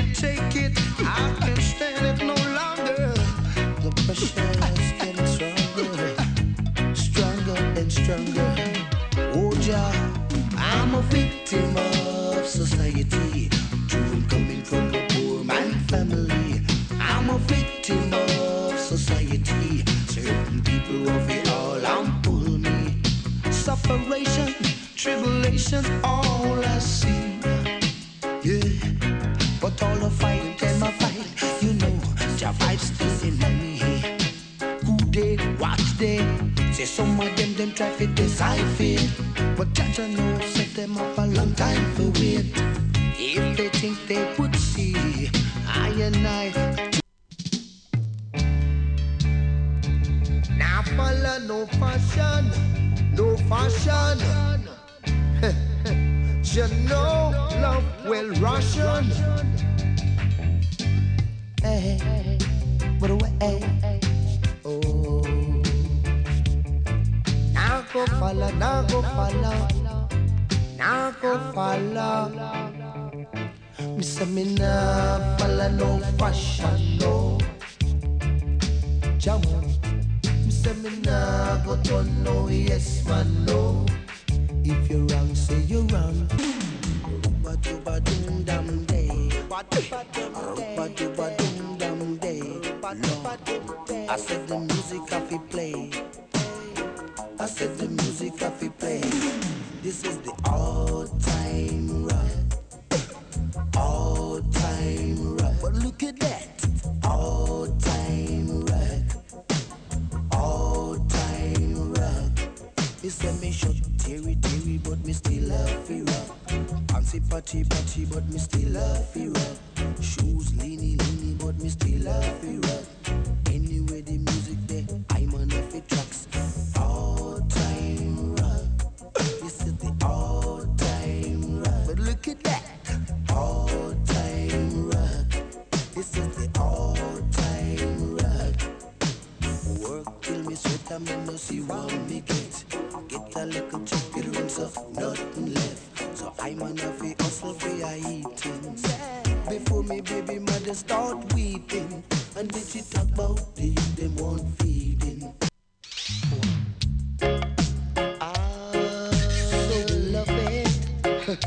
take it, I can't stand it no longer. The pressure is getting stronger, stronger and stronger. Oh, Jah, I'm a victim of society. True, coming from a poor man family. I'm a victim of society. Certain people of it all and pull me. Sufferation, tribulation, all I see. Yeah, but all the fight and my fight, you know, Jah vibes still in me. Who they watch they? Say some of them try to decipher, but Jah know set them up a long time for wait. If they think they would see, I and I. Now follow no fashion, no fashion. You know love will ration. Hey, but away. Oh, now go follow, now go follow, now go follow. Me say me nah follow no fashion, no. Jam on. Me say me nah go turn no yes man, no. If you're wrong, say you're wrong. Ruba duba dum dum day. Ruba duba dum dum day. I said the music have to play. I said the music have to play. This is the all-time rock. All-time rock. But look at that. All-time rock. All-time rock. He said me shut teary, but me still love you rock. Fancy patchy, but me still love you rock. Shoes leany, but me still love you rock. Anyway the music there, I'm on every tracks. All-time rock. This is the all-time rock. But look at that. All-time rock. This is the all-time rock. Work till me sweat and me no see what me get. Get a little check, it rinse off, nothing left. So I'm on a fi hustle for a eating. Before me baby mother start weeping, and did she talk about the youth them want feeding? I so love it.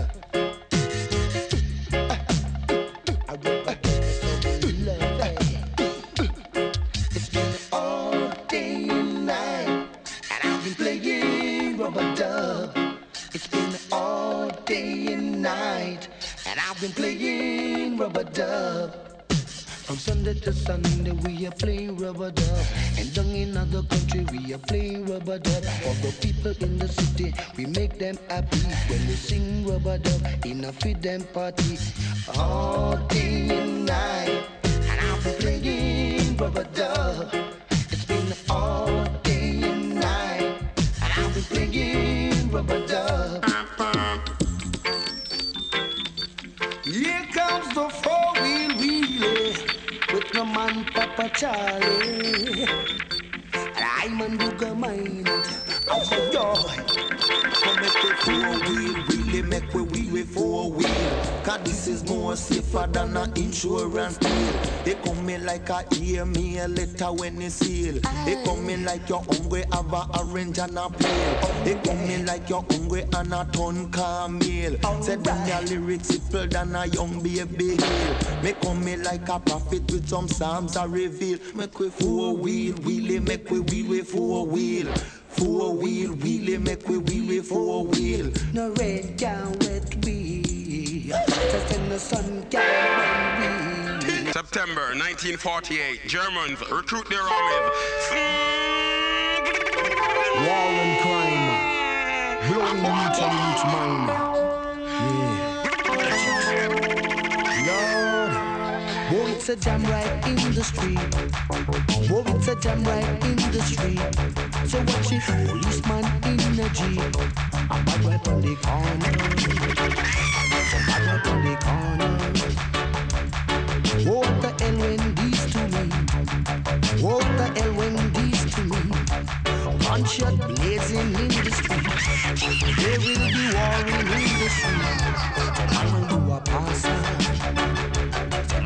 I will back it, love it. It's been all day and night, and I've been playing rubber dub. It's been all day and night, and I've been playing rubber dub. From Sunday to Sunday we are playing rubber dub, and down in other country we are playing rubber dub. For the people in the city, we make them happy when we sing rubber dub in a feed them party. All day and night, and I've been playing rubber dub. It's been all day and night, and I've been playing rubber dub. Here comes the four-wheel wheelie with my man Papa Charlie. And I'm on Booger Mind. Oh my God. Come make the four-wheel wheelie, make we wheel with four-wheel. Cause this is more safer than an insurance deal. They come in like a hear me a letter when they seal. They come in like you're hungry, have a orange and a plate. They come in like you're hungry and a ton camel. Said them your lyrics simple than a young baby hill. Make come in like a prophet with some psalms I reveal. Make we four-wheel wheelie, make we wheel with four-wheel. Four-wheel wheelie, make we wheel with four-wheel. No red gown, wet wheel. Just in the sun, gown, wheel. September 1948, Germans recruit their army. War and crime, blowing each and each mind. Yeah. Lord, oh, it's a jam right in the street. Oh, it's a jam right in the street. So watch it, policeman in the jeep. A bad right on the corner. A bad right on the corner. What the hell when these to me? What the hell when these to me? Gunshot blazing in the street. There will be warring in the street. I know you a passer.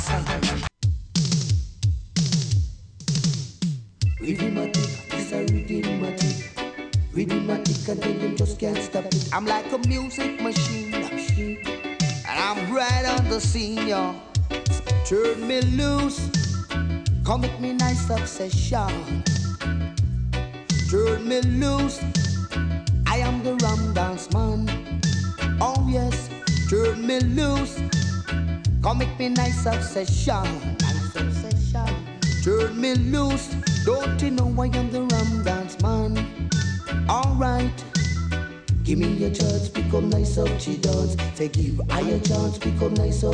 Rhythmatic, it's a rhythmatic. Rhythmatic until you just can't stop it. I'm like a music machine, and I'm right on the scene, y'all. Turn me loose, come with me nice obsession. Turn me loose, I am the rum dance man. Oh yes, turn me loose, come with me nice obsession. Nice obsession. Turn me loose, don't you know I am the rum dance man? Alright, give me a chance, become nice up, she dance. Say give I a chance, become nice up.